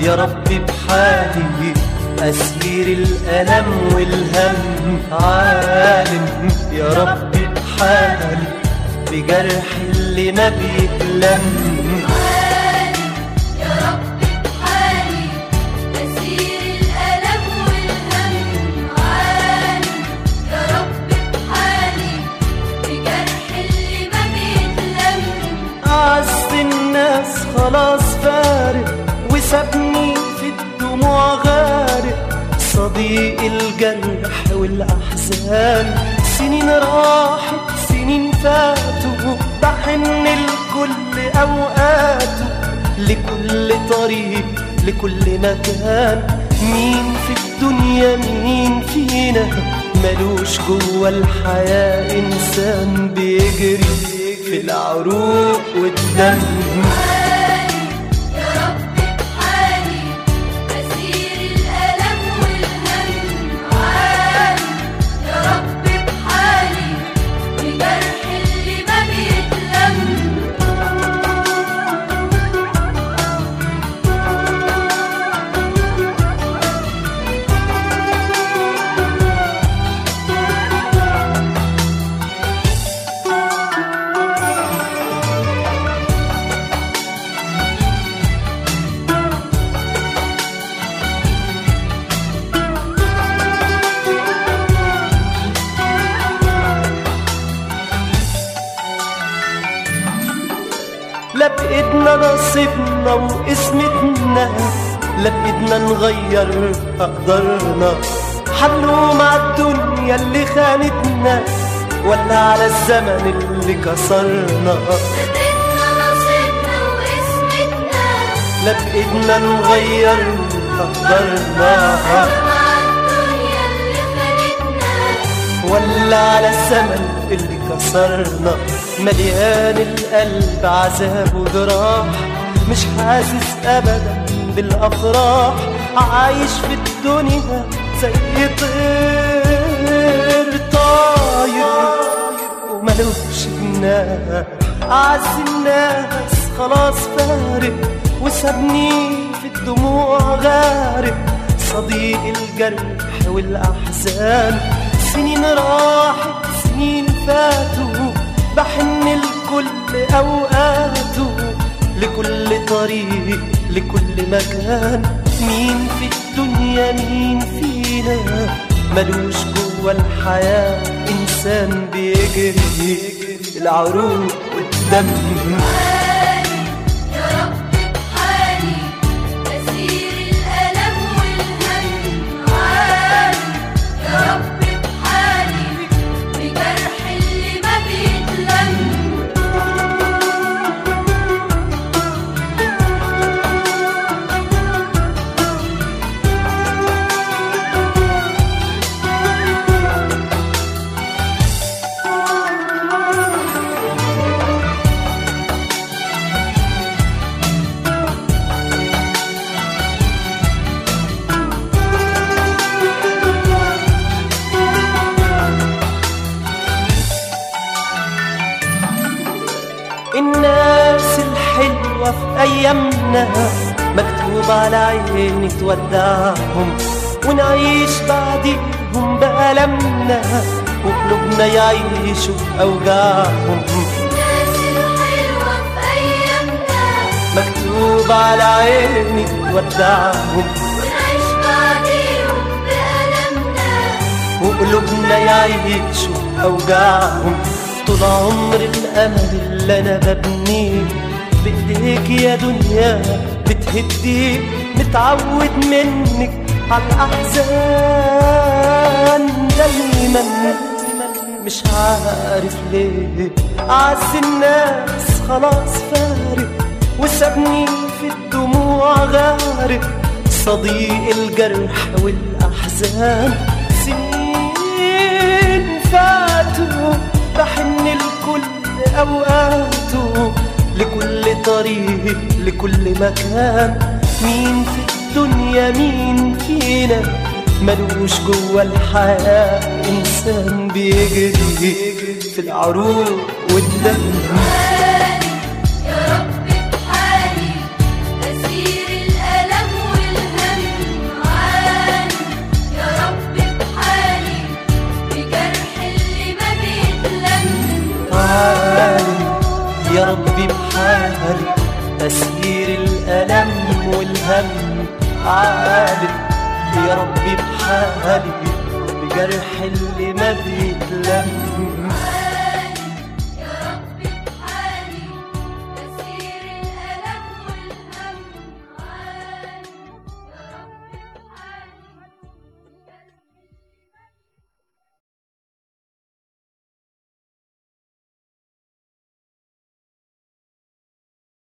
يا ربي بحالي، أسير الألم والهم عالم يا ربي بحالي، بجرح اللي ما بيتلم عالم يا ربي بحالي، أسير الألم والهم عالم يا ربي بحالي، بجرح اللي ما بيتلم. أعز الناس خلاص فارق وسابني في الدموع غارق، صديق الجرح والأحزان، سنين راحت سنين فاتوا، بحن لكل أوقاته، لكل طريق لكل مكان. مين في الدنيا مين فينا ملوش جوا الحياة إنسان بيجري في العروق والدم. لا بإيدنا نصيبنا وقسمتنا، لا بإيدنا نغير أقدارنا، حنلوم على الدنيا اللي خانتنا ولا على الزمن اللي كسرنا. لا بإيدنا نصيبنا وقسمتنا، لا بإيدنا نغير أقدارنا الدنيا اللي خانتنا ولا على الزمن اللي كسرنا. مليان القلب عذاب وجراح، مش حاسس ابدا بالافراح، عايش في الدنيا زي طير طاير وملوش جناح. اعز الناس خلاص فارق وسابني في الدموع غارق، صديق الجرح والاحزان، سنين راحت سنين فاتوا، بحن لكل أوقاته، لكل طريق لكل مكان. مين في الدنيا مين فينا ملوش جوا الحياة إنسان بيجري العروق والدم. الناس الحلوة في أيامنا مكتوب على عيني تودعهم، ونعيش بعديهم بألمنا وقلوبنا يعيشوا بأوجاعهم. الناس الحلوة في أيامنا مكتوب على عيني تودعهم، ونعيش بعديهم بألمنا وقلوبنا يعيشوا بأوجاعهم. طول عمر الأمل اللي أنا ببنيه بإيديك يا دنيا بتهديه، متعود منك على الأحزان دايما، مش عارف ليه. أعز الناس خلاص فارق وسابني في الدموع غارق، صديق الجرح والأحزان، سنين فاتوا، بحن لكل أوقاته، لكل طريق لكل مكان. مين في الدنيا مين فينا ملوش جوا الحياة إنسان بيجري في العروق والدم. يا رب بحالي، أسير الألم همي عالم يا ربي بحالي بجرح اللي ما بيتلم.